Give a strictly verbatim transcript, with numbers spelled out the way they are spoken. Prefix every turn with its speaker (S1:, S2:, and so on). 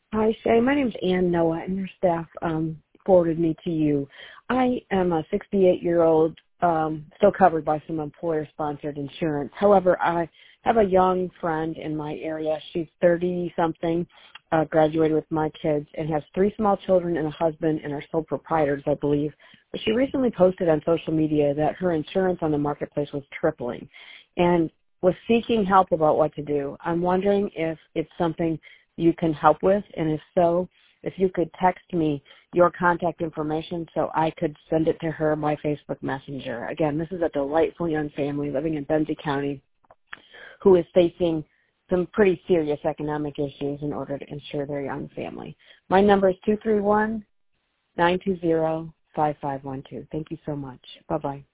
S1: Hi, Shay. My name is Ann Noah, and your staff um, forwarded me to you. I am a sixty-eight-year-old, um, still covered by some employer-sponsored insurance. However, I have a young friend in my area. She's thirty-something, uh, graduated with my kids, and has three small children and a husband, and are sole proprietors, I believe. But she recently posted on social media that her insurance on the marketplace was tripling, and was seeking help about what to do. I'm wondering if it's something you can help with, and if so, if you could text me your contact information so I could send it to her my Facebook Messenger. Again, this is a delightful young family living in Benzie County who is facing some pretty serious economic issues in order to insure their young family. My number is two three one, nine two zero, five five one two. Thank you so much. Bye-bye.